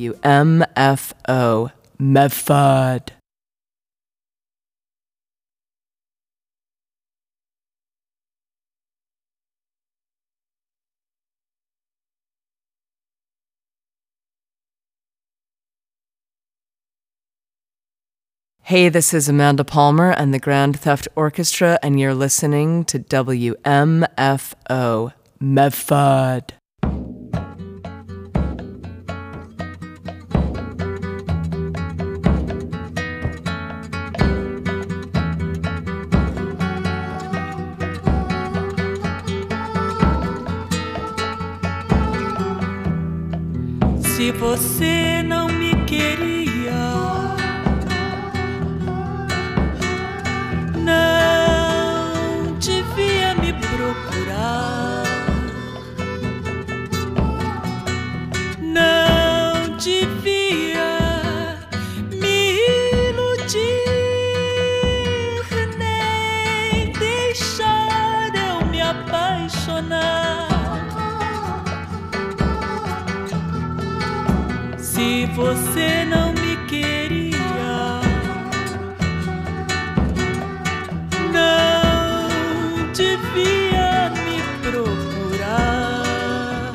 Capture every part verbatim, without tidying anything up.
W M F O Medford. Hey, this is Amanda Palmer and the Grand Theft Orchestra, and you're listening to W M F O Medford. Se você não me queria, não devia me procurar, não devia me iludir, nem deixar eu me apaixonar. Se você não me queria, não devia me procurar,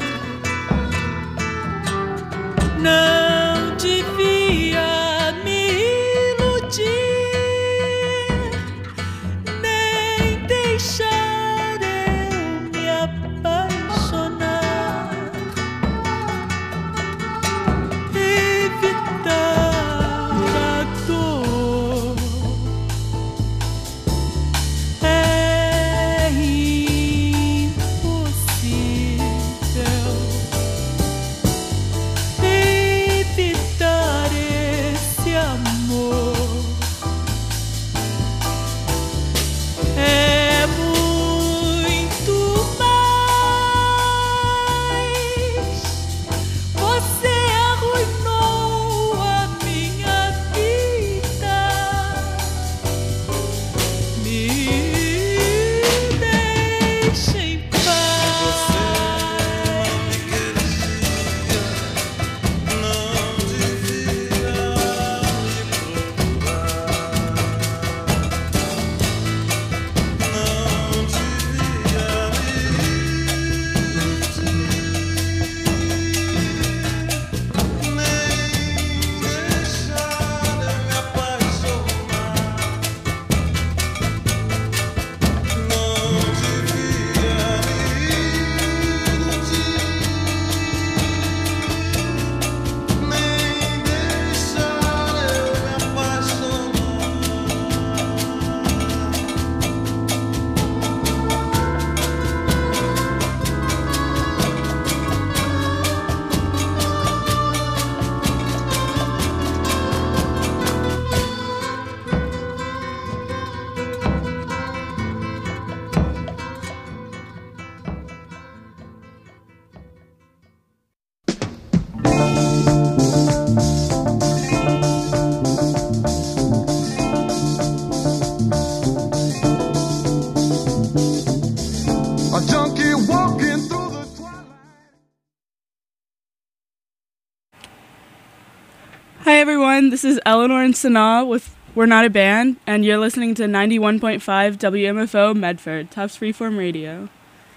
não devia me iludir, nem deixar eu me apaixonar. Hi everyone, this is Eleanor and Sanaa with We're Not a Band, and you're listening to ninety-one point five W M F O Medford, Tufts Freeform Radio.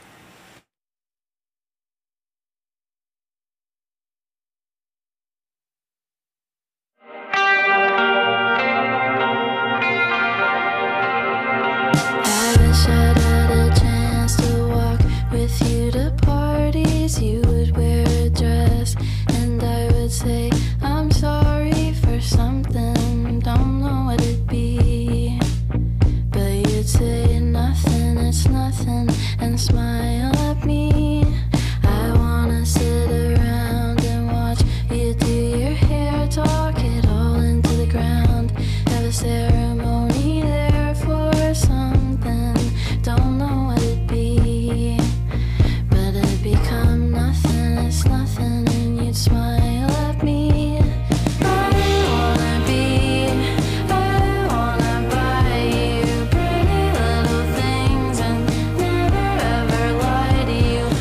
I wish I'd had a chance to walk with you to parties. You would wear a dress and I would say I'm sorry for something, don't know what it'd be. But you'd say nothing, it's nothing, and smile at me. I wanna sit around and watch you do your hair, talk it all into the ground, have a ceremony there for something, don't know what it'd be. But it'd become nothing, it's nothing, and you'd smile at me. I wanna be, I wanna buy you pretty little things and never ever lie to you.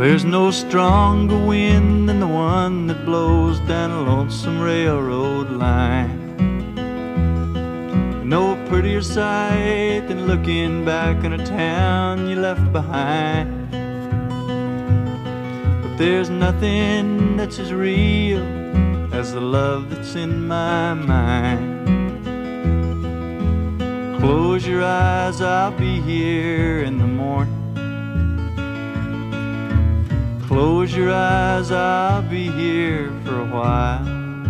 There's no stronger wind than the one that blows down a lonesome railroad line. No prettier sight than looking back on a town you left behind. But there's nothing that's as real as the love that's in my mind. Close your eyes, I'll be here in the morning. Close your eyes, I'll be here for a while.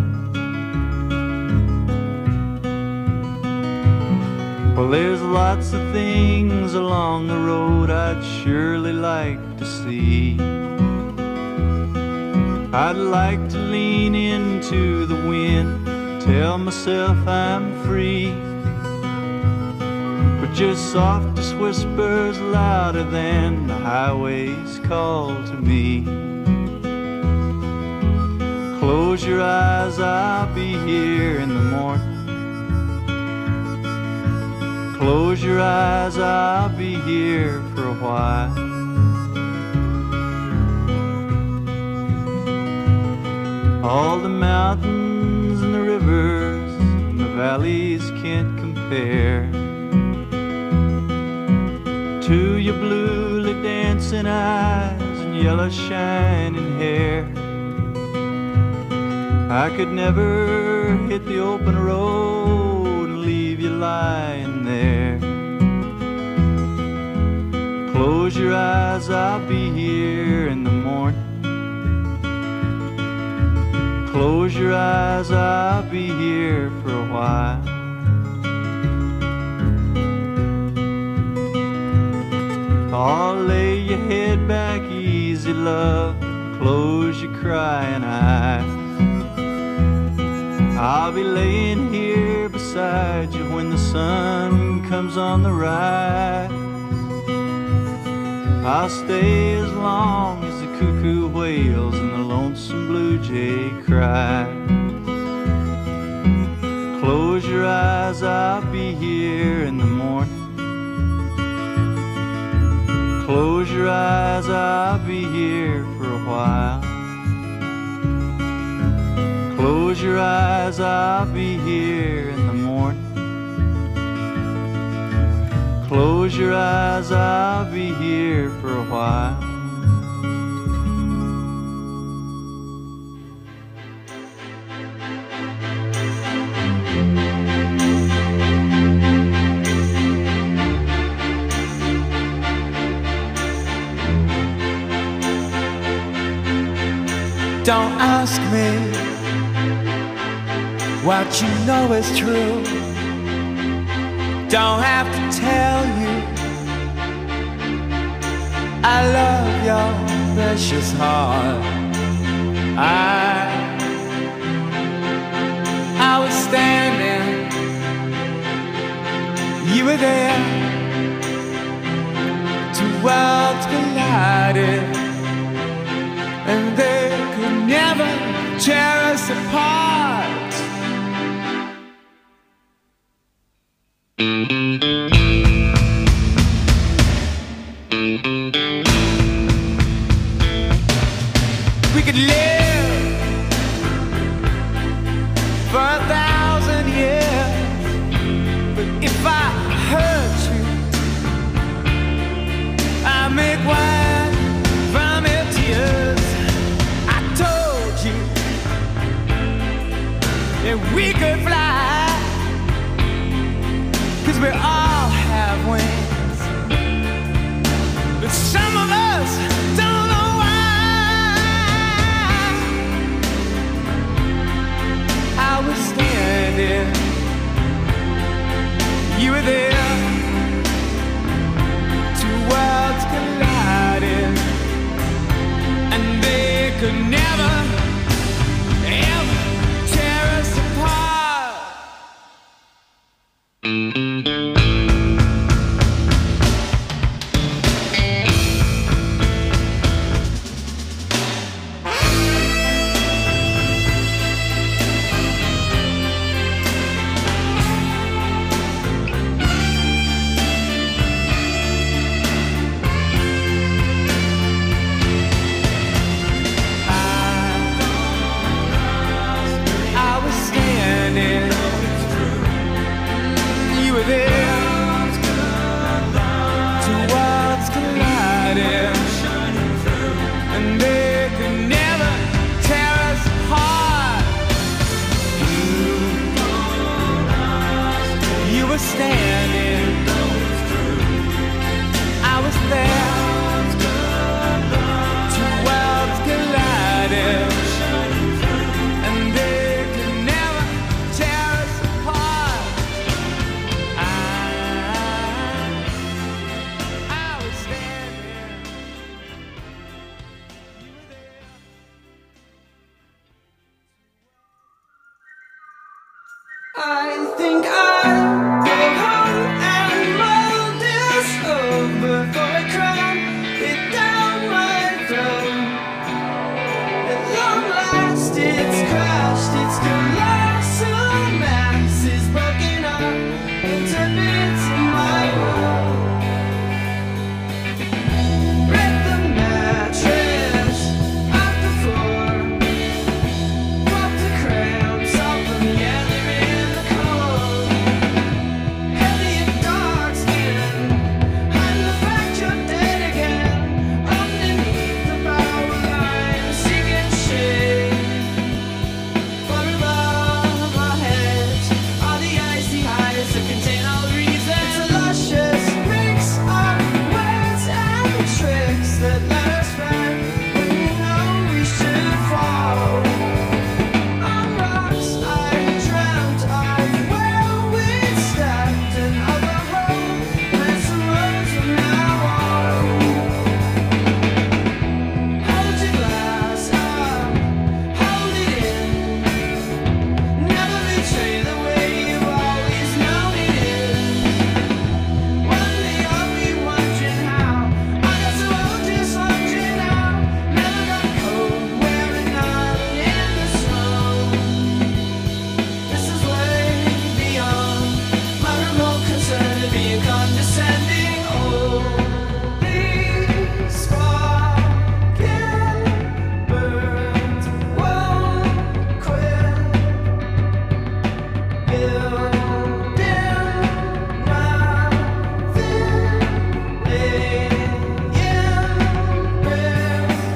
Well, there's lots of things along the road I'd surely like to see. I'd like to lean into the wind, tell myself I'm free. But just softest whispers louder than the highway's call to me. Close your eyes, I'll be here in the morning. Close your eyes, I'll be here for a while. All the mountains and the rivers and the valleys can't compare to your bluely dancing eyes and yellow shining hair. I could never hit the open road and leave you lying there. Close your eyes, I'll be here in the morning. Close your eyes, I'll be here for a while. Oh, lay your head back easy, love. Close your crying eyes. I'll be laying here beside you when the sun comes on the rise. I'll stay as long as the cuckoo wails and the lonesome blue jay cries. Close your eyes, I'll be here in the morning. Close your eyes, I'll be here for a while. Close your eyes, I'll be here in the morning. Close your eyes, I'll be here for a while. Don't ask me what you know is true. Don't have to tell you I love your precious heart. I, I was standing, you were there. Two worlds collided, and they could never tear us apart. We could live for a thousand years, but if I hurt you, I make wine from your tears. I told you that we could fly, 'cause we all have wings, but some of us don't know why. I was standing, you were there. Two worlds collided, and they could never, ever tear us apart. I think I'll go home and mull this over before I cram it down my throat. At long last it's crashed, its colossal mass is broken up into bits in my room. Break the mattress off the floor, pop the cramps off of the other in the cold. Heavy and dark skin, I'm the fact you're dead again. Underneath the power line, seeking shade. Far above our heads are the icy highs that contain all reason. It's a luscious mix of words and tricks that let us back when we know we should fall. On rocks I dreamt of where we'd stepped and of a hole and some roads from now on. Hold your glass up, hold it in. Never betray the way you always know it is. One day I'll be wondering how I got so old just wondering how. Never got cold, wearing none in the snow. This is way beyond my remote concern of being condescending. Oh, these squawking birds won't quit building nothing, laying bricks.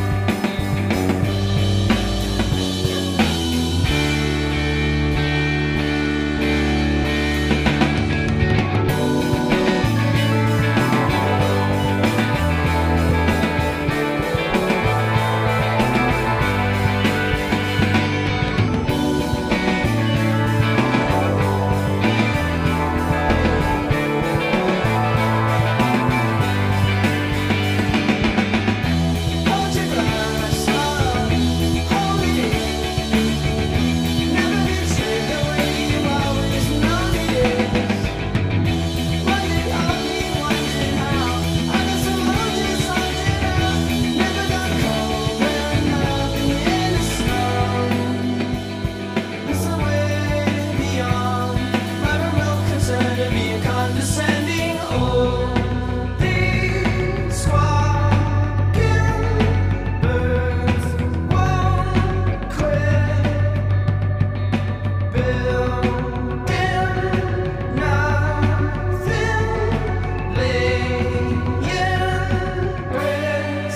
Hold your glass up, hold it in. Never betray the way you always know it is. One day I'll be wondering how I got so old just wondering how. Never got cold, wearing nothing in the snow. This is way beyond my remote concern of being condescending. Oh, these squawking birds won't quit building nothing, laying bricks.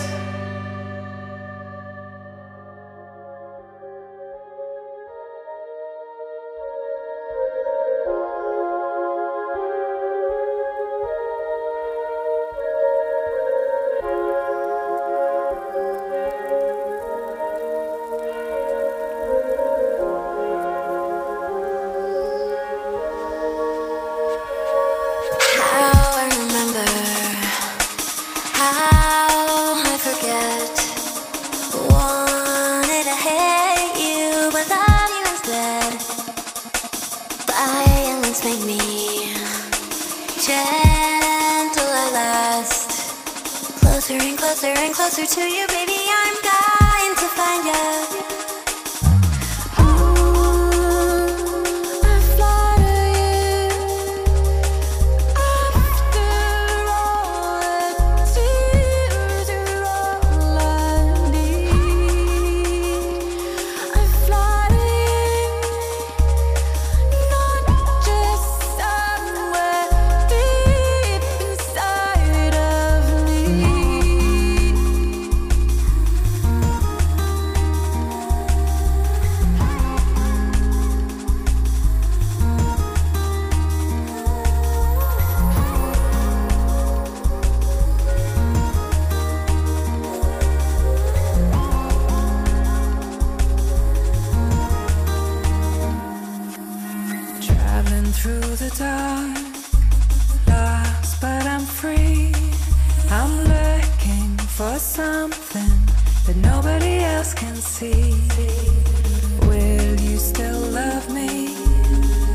How I remember, how I forget. Wanted to hate you, but love you instead. Violence made me gentle at last. Closer and closer and closer to you, baby. I'm dying to find you. I flatter you. After all, tears are all I need. I flatter you, not just somewhere deep inside of me. Traveling through the dark, lost but I'm free. I'm looking for something that nobody else can see. Will you still love me?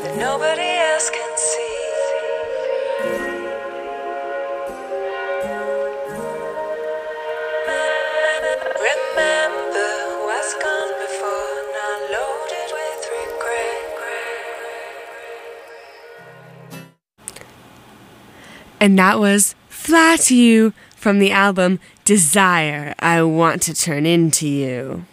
that nobody else can see. Remember what's gone before, not loaded with regret. And that was Fly to You from the album Desire, I Want to Turn Into You.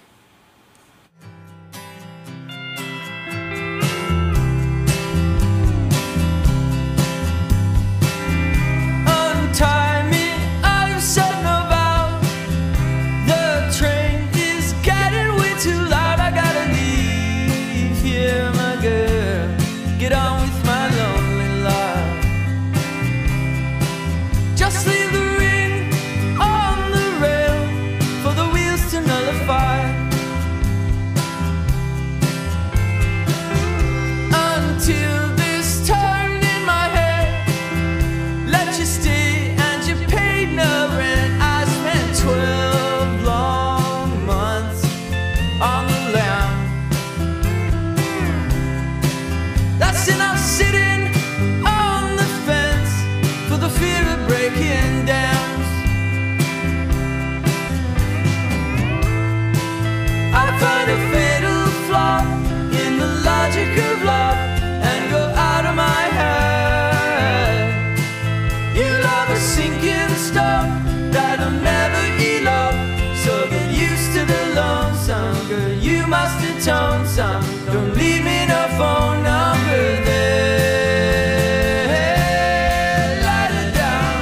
Untie me, I've said no vow. The train is getting way too loud. I gotta leave here, my girl. Get on with my lonely life. Just leave the ring on the rail for the wheels to nullify. Until this turn in my head, let you stay and you paid no rent. I spent twelve long months on the lam. That's enough sitting on the fence for the fear of breaking dams. I find a fatal flaw in the logic of love and go out of my head. You love a sinking stone that'll never elope. So get used to the lonesome, girl. You must atone some. Don't leave me no phone number there. Light it down.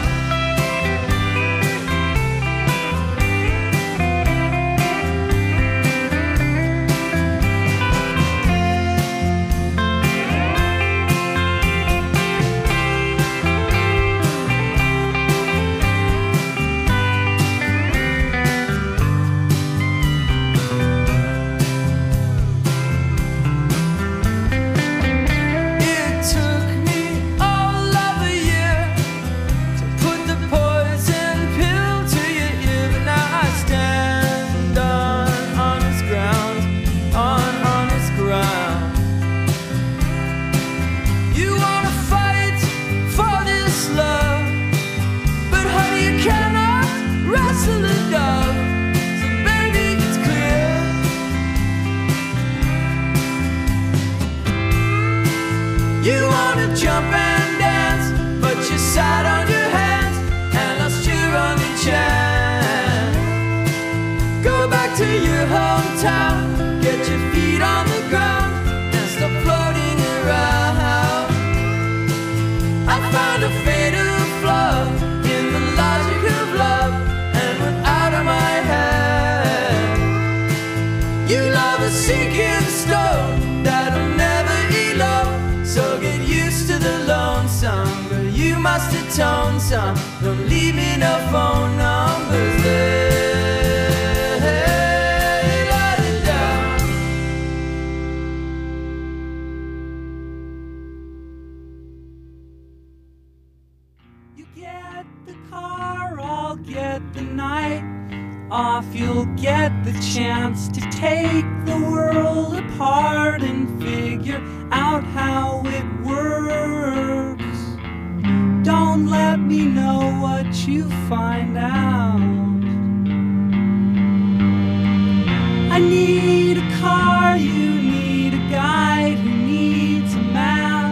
It took me all of a year to put the poison pill to your ear, but now I stand on honest ground, on honest ground. You wanna fight for this love, but honey, you cannot wrestle a dove. So baby, it's clear. You wanna jump and dance, but you sat on your hands and lost your only chance. Go back to your hometown, get your feet on the ground, and stop floating around. I found a fatal flaw in the logic of love and went out of my head. You love a sinking stone that'll never elope. So get used to the lonesome, but you must atone some. Don't leave me no phone numbers there. Light it down. You get the car, I'll get the night off. You'll get the chance to take the world apart and figure out how it works. Don't let me know what you find out. I need a car, you need a guide who needs a map.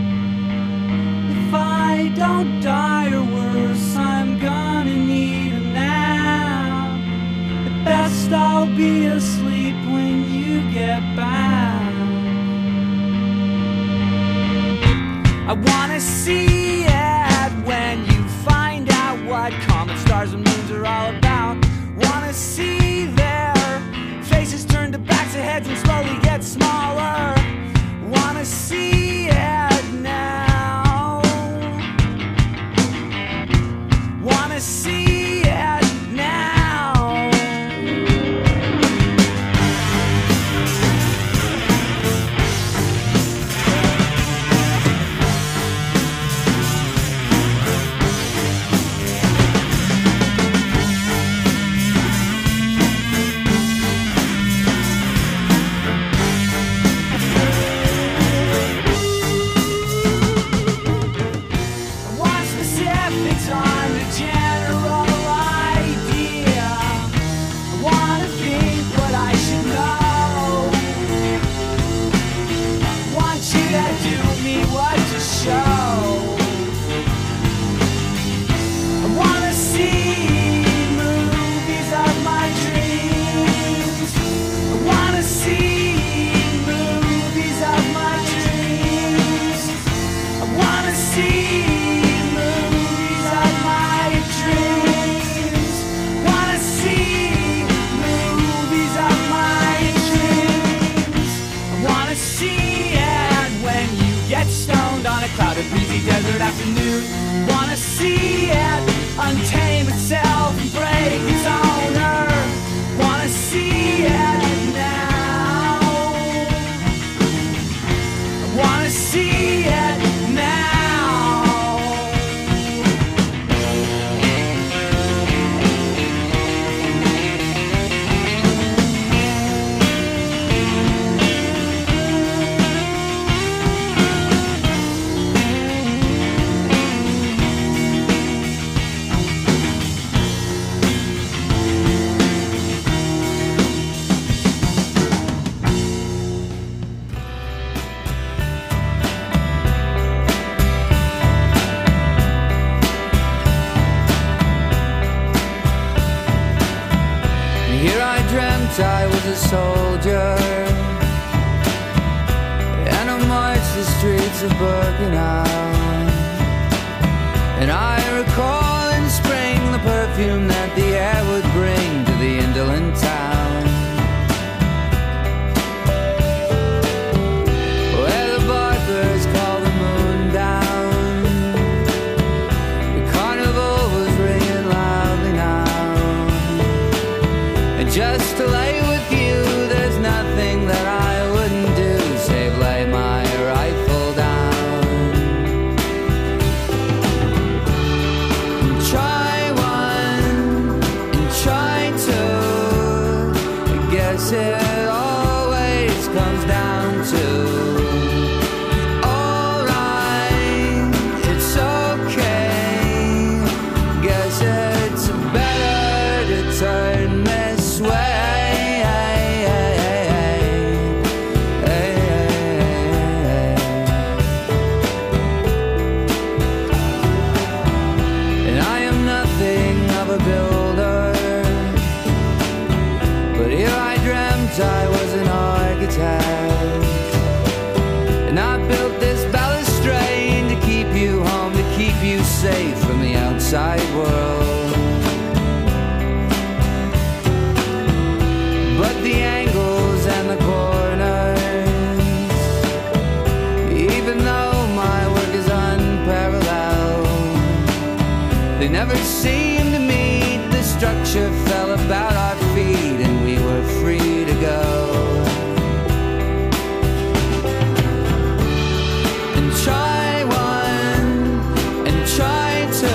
If I don't die or worse, I'm gonna need a nap. At best I'll be asleep when you get back. I wanna see it when you find out what comet stars and moons are all about. Wanna see their faces turn to backs of heads and slowly get smaller. Wanna see it now. Wanna see it now. see it now. Here I dreamt I was a soldier, and I marched the streets of Birkenau. And I recall in spring the perfume that the air would bring to the indolent town, where the barbers call the moon down. The carnival was ringing loudly now. And just to lay with you, there's nothing that I wouldn't do save lay my rifle down and try one and try two. I guess it always comes down to alright, it's okay. Guess it's better to turn this way. And I am nothing of a builder, but here I dreamt I was an architect. And I built this balustrade to keep you home, to keep you safe from the outside world. But the angles and the corners, even though my work is unparalleled, they never seemed to meet. The structure fell about our feet and we were free to go. And try one and try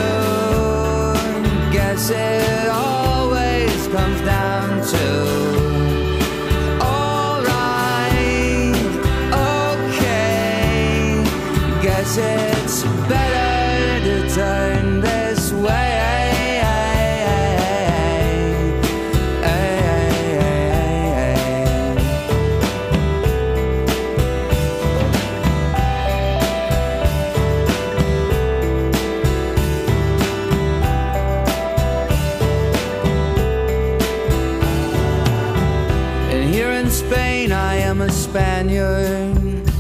two. Guess it always comes down to alright, okay. Guess it's better to turn this way. And here in Spain I am a Spaniard.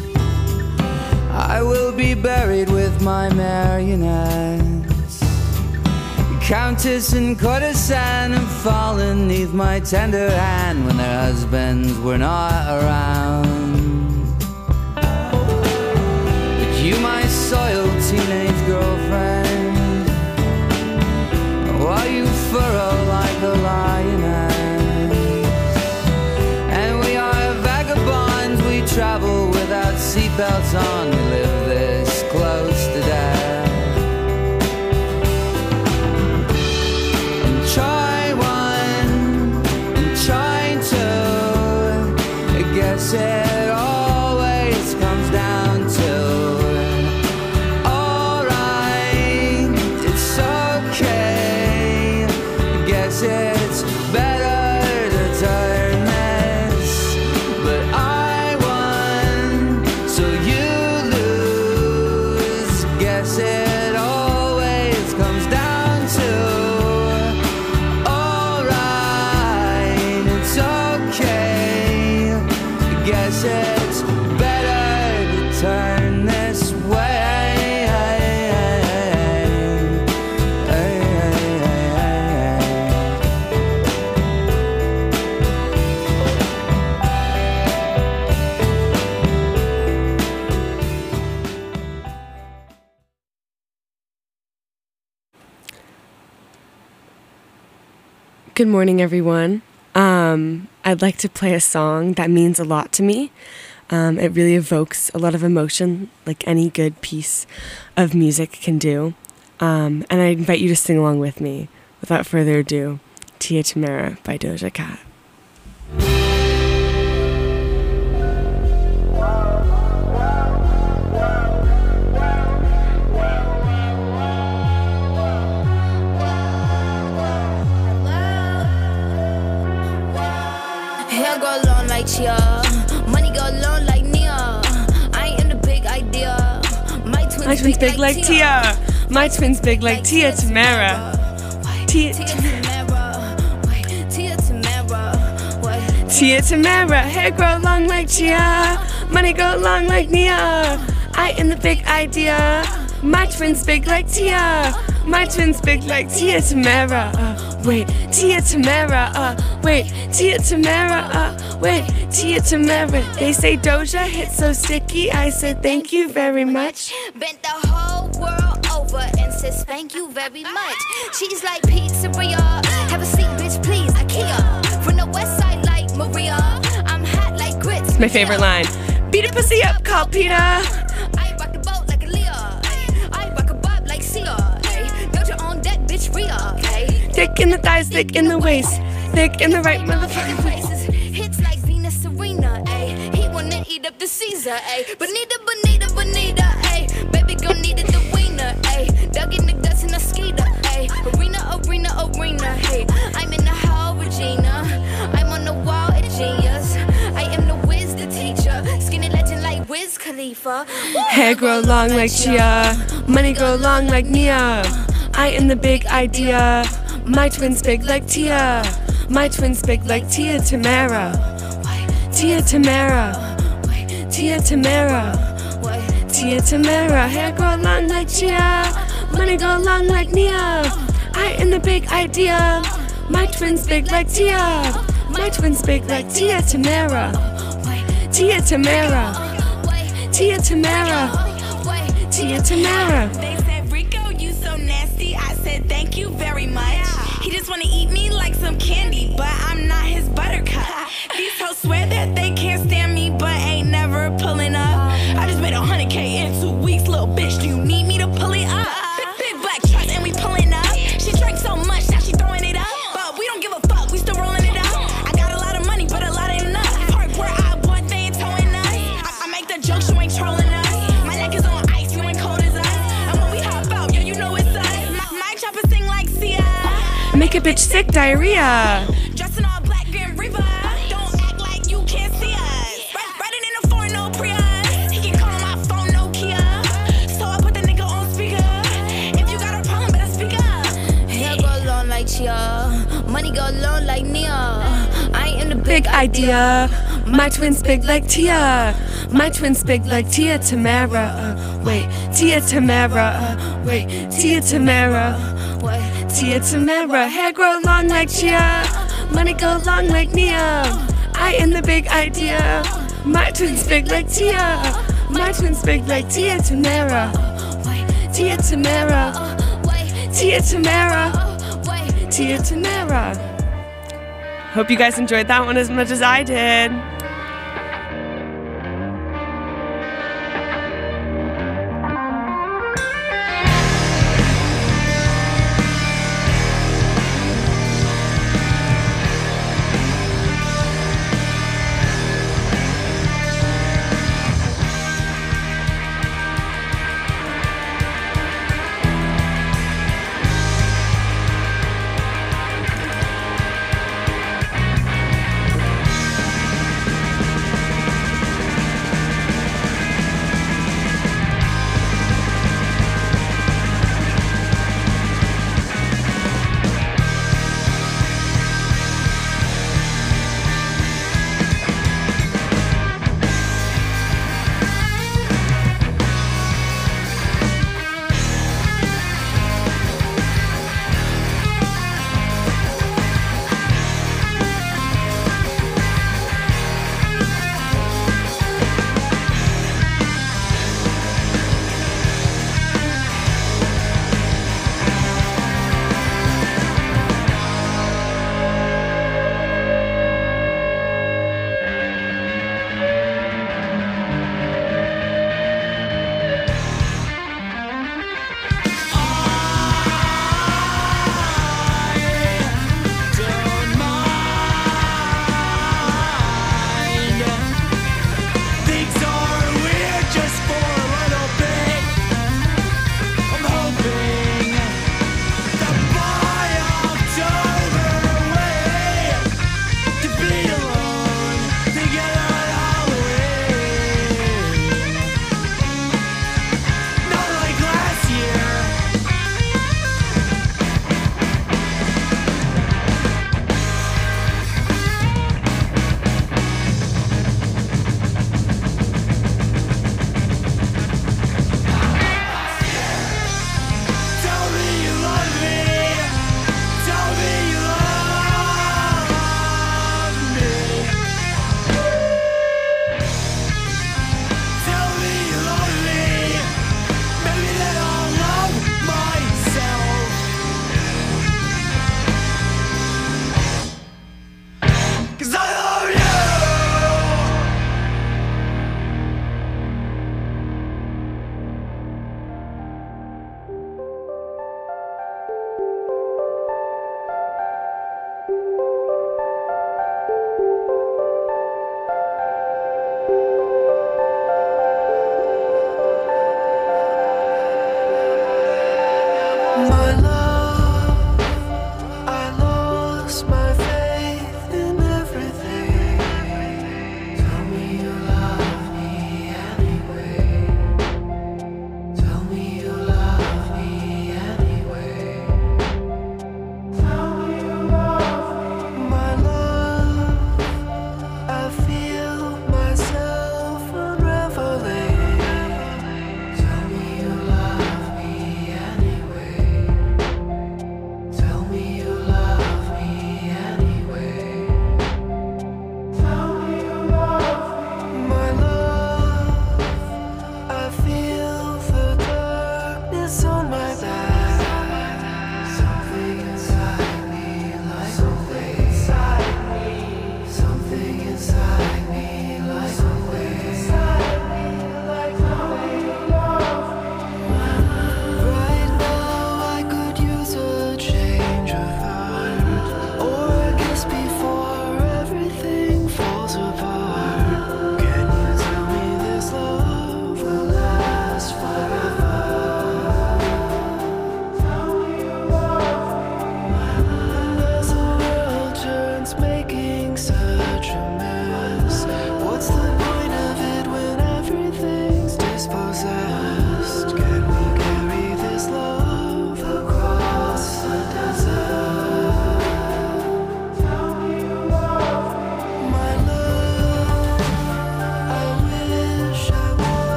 I will be buried with my marionettes. Countess and courtesan have fallen neath my tender hand when their husbands were not around. But you, my soiled teenage girlfriend, while you furrow like a lioness. And we are vagabonds, we travel without seatbelts on. We live this close to death. And try one and try two. I guess it always comes down to alright, it's okay. I guess it's better to turn this, but I won, so you lose. Guess it always comes down to alright, it's okay. I guess it's better to turn this way. Good morning, everyone. Um, I'd like to play a song that means a lot to me. Um, it really evokes a lot of emotion, like any good piece of music can do. Um, and I invite you to sing along with me. Without further ado, Tia Tamara by Doja Cat. Hair go long like Chia, money go long like Nia. I am the big idea. My twins, My twins big like Tia. My twins big like Tia Tamara. Tia Tamara. Wait, Tia Tamara. Wait. Tia Tamara. Hair grow long like Chia. Money go long like Nia. I am the big idea. My twins big like Tia. My twins big like Tia Tamara. Uh, wait, Tia Tamara. Uh, wait, Tia Tamara. Uh, wait, Tia Tamara. They say Doja hits so sticky. I said thank you very much. Bent the whole world over and says thank you very much. She's like pizzeria. Have a seat, bitch, please. IKEA. From the west side like Maria. I'm hot like grits. My favorite line. Beat a pussy up, call Peter. I rock the boat like a Leah. I rock a bob like Sia. Build your own deck, bitch, Rhea. Thick in the thighs, thick in the waist. Thick in the right motherfucking place. Hits like Venus Serena, ayy. He wanna eat up the Caesar, ayy. Bonita, bonita, bonita, ayy. Baby girl needed the wiener, ayy. Dug in the guts in a skeeter, ayy. Arena, arena, arena, hey. I'm in the hall, Regina. I'm on the wall, a genius. I am the whiz, the teacher. Skinny legend like Wiz Khalifa. Hair grow long like Chia. Money grow long like Nia. I am the big idea. My twins big like Tia. My twins big like Tia Tamara. Tia Tamara. Tia Tamara. Tia Tamara. Hair grow long like Chia. Money go long like Nia. I am the big idea. My twins big like Tia. My twins big like Tia Tamara. Tia Tamara. Tia Tamara. Tia Tamara. They said, Rico, you so nasty. I said, thank you very much. He just wanna eat me like some candy, but I'm not his buttercup. These hoes swear that they can't stand me, but ain't never pulling up. I just made a hundred K in two weeks, little bitch. Do you need me to pull it up? Big, big black trucks and we pulling up. She drank so much, now she throwing it up. But we don't give a fuck, we still rolling it up. I got a lot of money, but a lot ain't enough. Park where I want, they ain't towing us. I, I make the jokes, you ain't trolling us. My neck is on ice, you ain't cold as us. And when we hop out, yo, you know it's us. My, my chopper sing like Sia. Make a bitch sick, diarrhea. Dressing all black, Grim Reaper. Don't act like you can't see us. Ride- Riding in a foreign, no Prius. He can call my phone, Nokia. So I put the nigga on speaker. If you got a problem, better speak up. Hair go long like Chia. Money go long like Nia. I am the big, Big idea. My twins big like Tia. My twins big like Tia Tamara. Uh, wait, Tia Tamara. Uh, wait, Tia Tamara. What? Tia Tamara. Hair grow long like Chia. Money go long like Nia. I am the big idea. My twins big like Tia. My twins big like Tia Tamara. Tia Tamara. Tia Tamara. Tia Tamara. Hope you guys enjoyed that one as much as I did.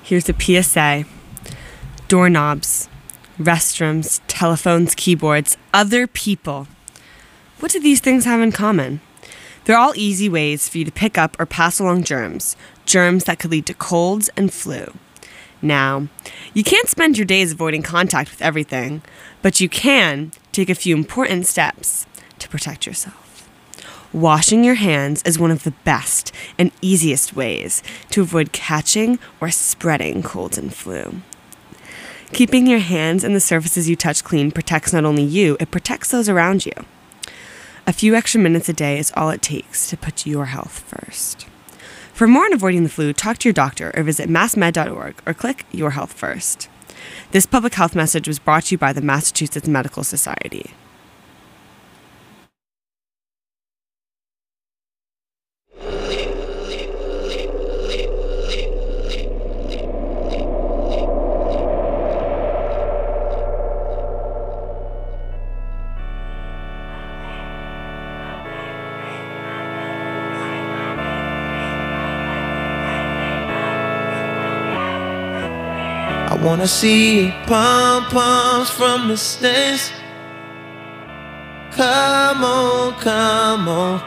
Here's a P S A. Doorknobs, restrooms, telephones, keyboards, other people. What do these things have in common? They're all easy ways for you to pick up or pass along germs, germs that could lead to colds and flu. Now, you can't spend your days avoiding contact with everything, but you can take a few important steps to protect yourself. Washing your hands is one of the best and easiest ways to avoid catching or spreading colds and flu. Keeping your hands and the surfaces you touch clean protects not only you, it protects those around you. A few extra minutes a day is all it takes to put your health first. For more on avoiding the flu, talk to your doctor or visit mass med dot org or click Your Health First. This public health message was brought to you by the Massachusetts Medical Society. I wanna see pom-poms from the stands. Come on, come on.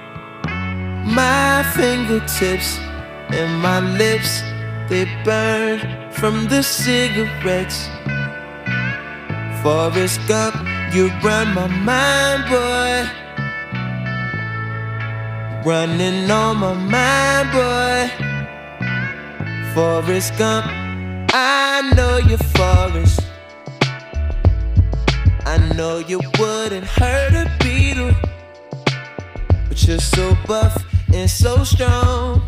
My fingertips and my lips, they burn from the cigarettes. Forrest Gump, you run my mind, boy. Running on my mind, boy. Forrest Gump, I know you're Forrest. I know you wouldn't hurt a beetle, but you're so buff and so strong.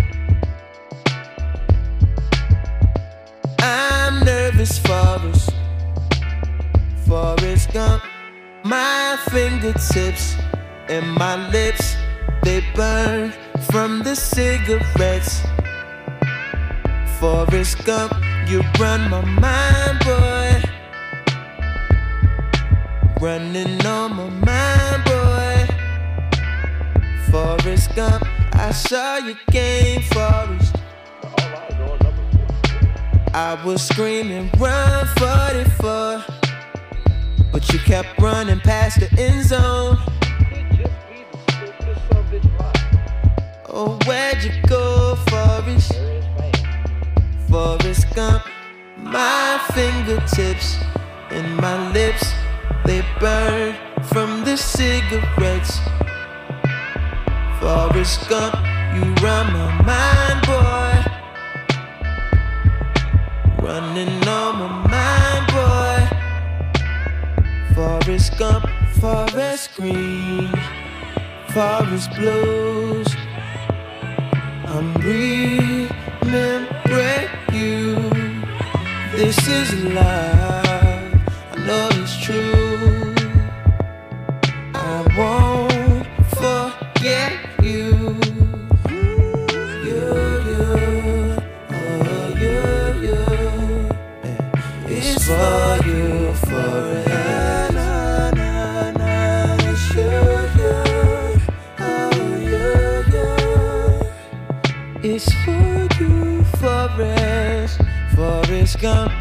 I'm nervous, Forrest. Forrest Gump, my fingertips and my lips, they burn from the cigarettes. Forrest Gump, you run my mind, boy. Running on my mind, boy. Forrest Gump, I saw your game, Forrest. I was screaming, run forty-four, but you kept running past the end zone. Oh, where'd you go, Forrest? Forrest Gump, my fingertips and my lips, they burn from the cigarettes. Forrest Gump, you run my mind, boy. Running on my mind, boy. Forrest Gump, Forest Green, Forest Blues. I'm remembering you. This is love, I know it's true. I won't forget you. You, you, oh you, you. It's for you forever. Na, na, na, it's you, you, oh you, you. It's for you, Forrest, Forrest Gump.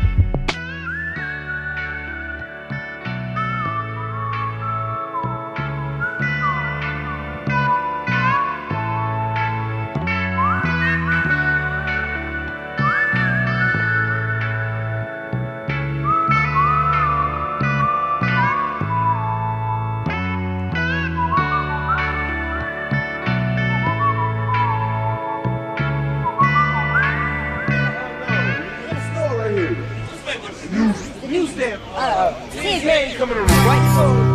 Coming on the right side.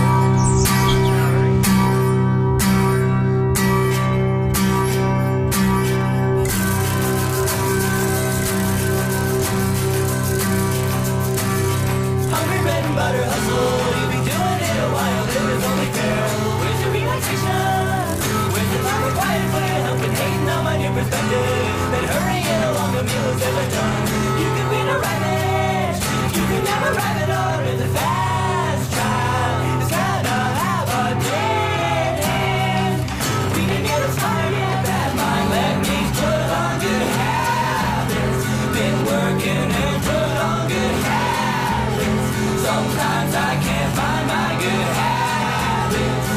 Hungry bread and butter hustle, you'll be doing it a while. It is only fair. Where's the relaxation? Where's the time required for your help and hating on my new perspective? Been hurrying along the meal is ever done. You can be the rabbit, you can never rabbit or in the fast trial. sometimes I can't find my good habits.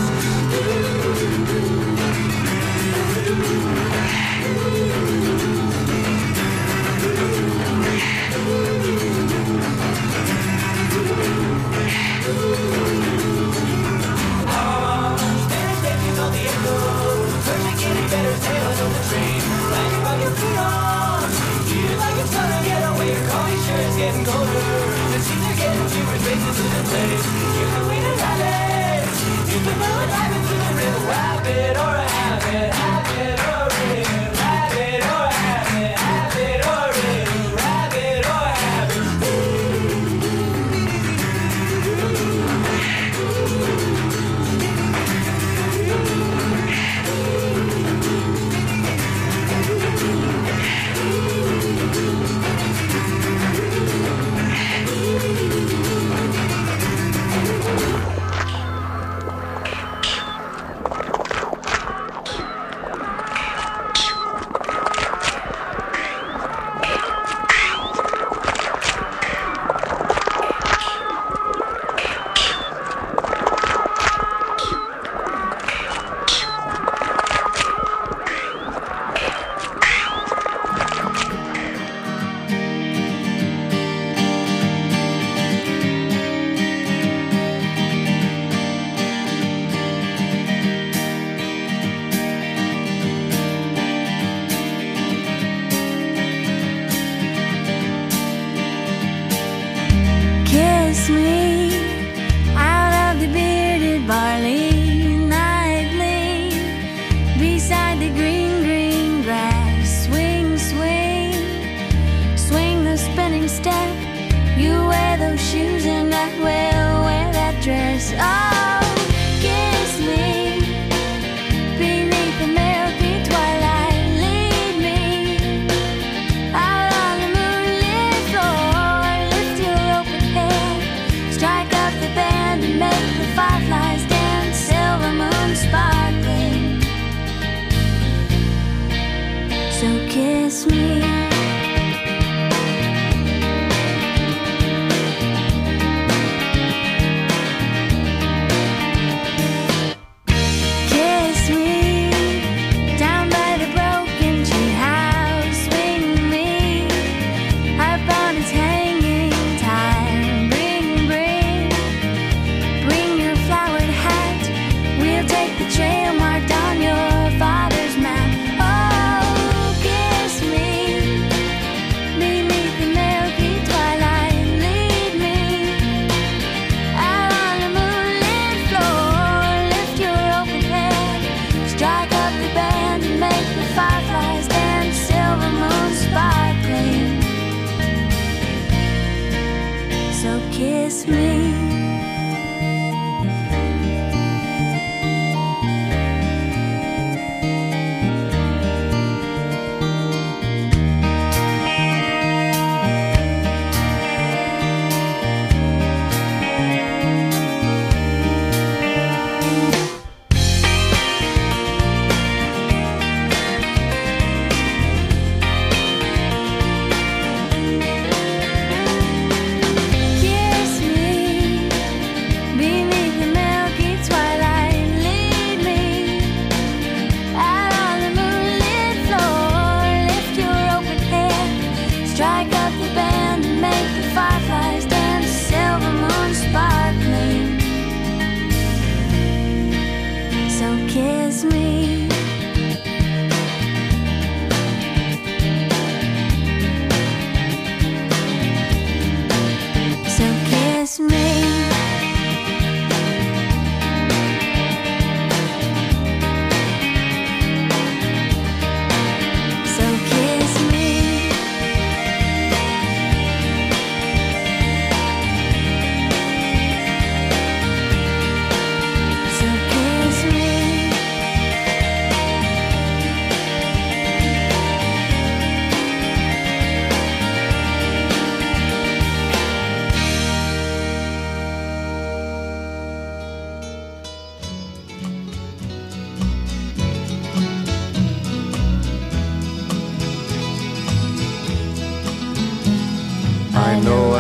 Better sailors on the train. Land you on your feet on. Feel like it's gonna get away. Your coffee sure is getting colder. The seats are getting fewer spaces in the place. You can wait a rabbit. You can blow it happen to a real rabbit or a habit. Habit or a real rabbit or a habit. Habit or a real rabbit or a habit. Kiss me out of the bearded barley nightly, beside the green, green grass. Swing, swing, swing the spinning step. You wear those shoes and I will wear that dress. Oh, kiss me beneath the milky twilight. Lead me out on the moonlit floor. Lift your open head, strike up the band and make the fireflies dance. Silver moon sparkling, so kiss me. Kiss me down by the broken tree house. Swing me upon its hanging time. Bring, bring, bring your flowered hat. We'll take the trail marked on your father's map. Oh, kiss me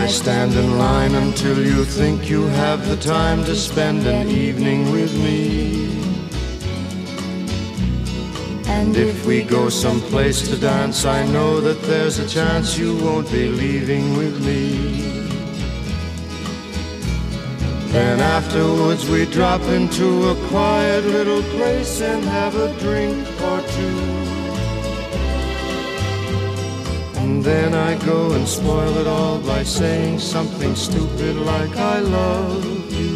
Why stand in line until you think you have the time to spend an evening with me? And if we go someplace to dance, I know that there's a chance you won't be leaving with me. Then afterwards we drop into a quiet little place and have a drink or two. And then I go and spoil it all by saying something stupid like I love you.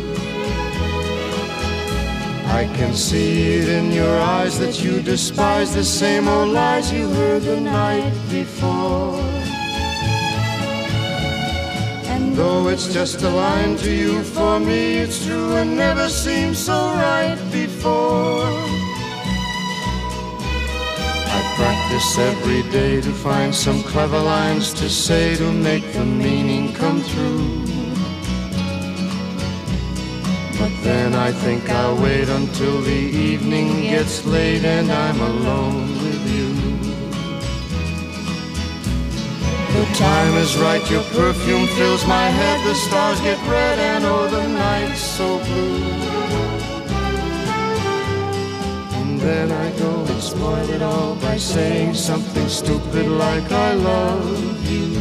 I can see it in your eyes that you despise the same old lies you heard the night before. And though it's just a line to you, for me it's true and never seemed so right before. I practice every day to find some clever lines to say to make the meaning come through. But then I think I'll wait until the evening gets late and I'm alone with you. The time is right, your perfume fills my head, the stars get red and oh the night's so blue. And then I go and spoil it all by saying something stupid like I love you.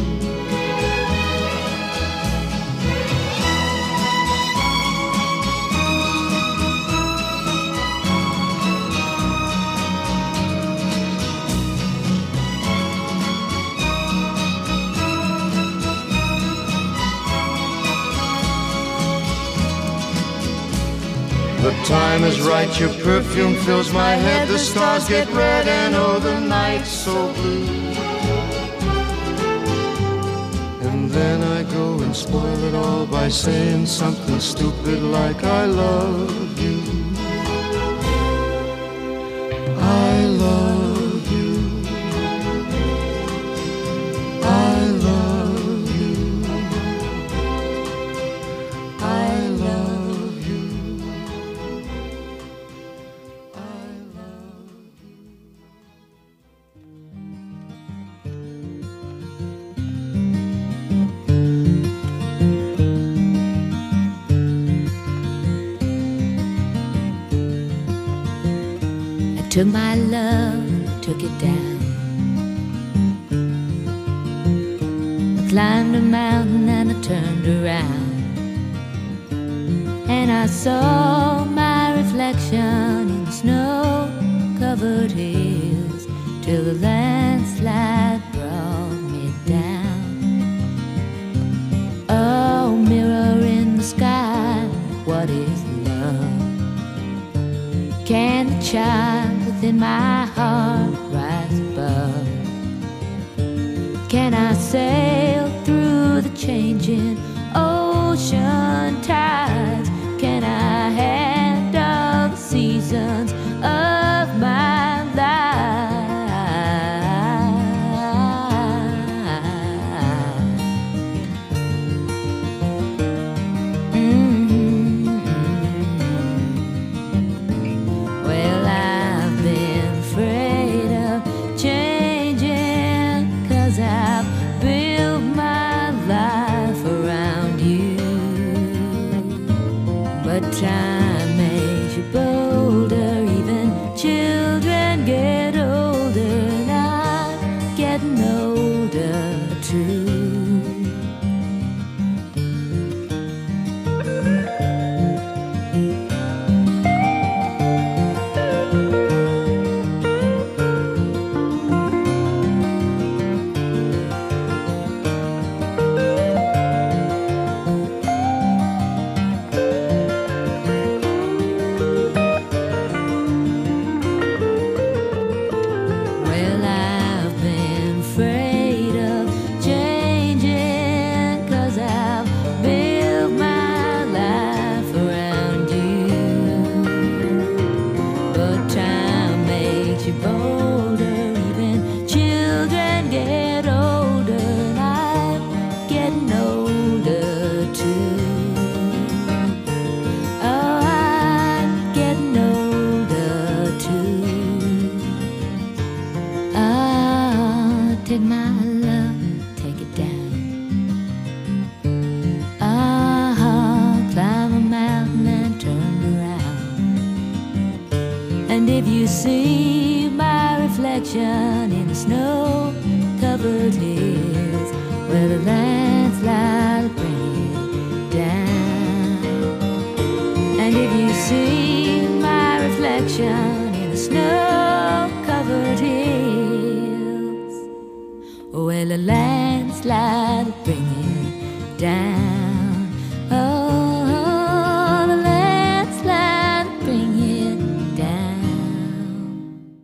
The time is right, your perfume fills my head, the stars get red and oh the night's so blue. And then I go and spoil it all by saying something stupid like I love you. I love you. I love you. I love you. Took my love, took it down. I climbed a mountain and I turned around, and I saw my reflection in snow-covered hills till the landslide brought me down. Oh, mirror in the sky, what is love? Can the child within my heart rise above? Can I sail through the changing ocean tides? Can I handle the seasons of my life? Time makes you bolder, even children get older, and I'm getting older too. you see my reflection in the snow-covered hills where the landslide bring it down, and if you see my reflection in the snow-covered hills, well, the landslide bring it down. Oh, the landslide bring it down.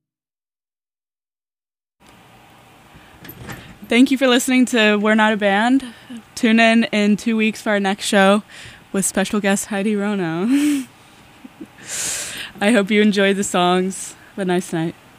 Thank you for listening to We're Not a Band. Tune in in two weeks for our next show with special guest Heidi Rono. I hope you enjoyed the songs. Have a nice night.